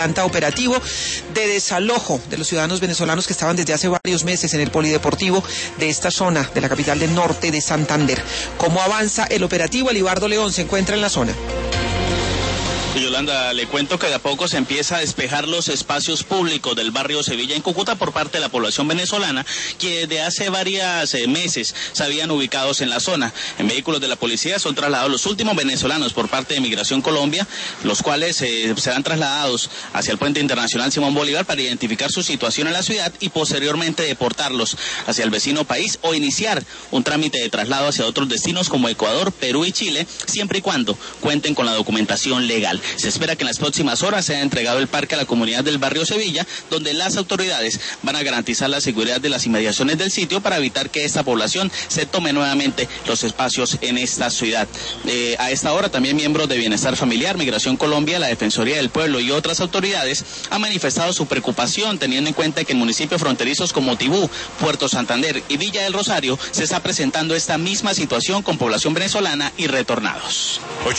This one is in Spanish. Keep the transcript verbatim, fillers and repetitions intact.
operativo de desalojo de los ciudadanos venezolanos que estaban desde hace varios meses en el polideportivo de esta zona de la capital del norte de Santander. ¿Cómo avanza el operativo? Elibardo León se encuentra en la zona. Yolanda, le cuento que de a poco se empieza a despejar los espacios públicos del barrio Sevilla en Cúcuta por parte de la población venezolana que de hace varios eh, meses se habían ubicados en la zona. En vehículos de la policía son trasladados los últimos venezolanos por parte de Migración Colombia, los cuales eh, serán trasladados hacia el puente internacional Simón Bolívar para identificar su situación en la ciudad y posteriormente deportarlos hacia el vecino país o iniciar un trámite de traslado hacia otros destinos como Ecuador, Perú y Chile, siempre y cuando cuenten con la documentación legal. Se espera que en las próximas horas sea entregado el parque a la comunidad del barrio Sevilla, donde las autoridades van a garantizar la seguridad de las inmediaciones del sitio para evitar que esta población se tome nuevamente los espacios en esta ciudad. Eh, a esta hora también miembros de Bienestar Familiar, Migración Colombia, la Defensoría del Pueblo y otras autoridades han manifestado su preocupación teniendo en cuenta que en municipios fronterizos como Tibú, Puerto Santander y Villa del Rosario se está presentando esta misma situación con población venezolana y retornados.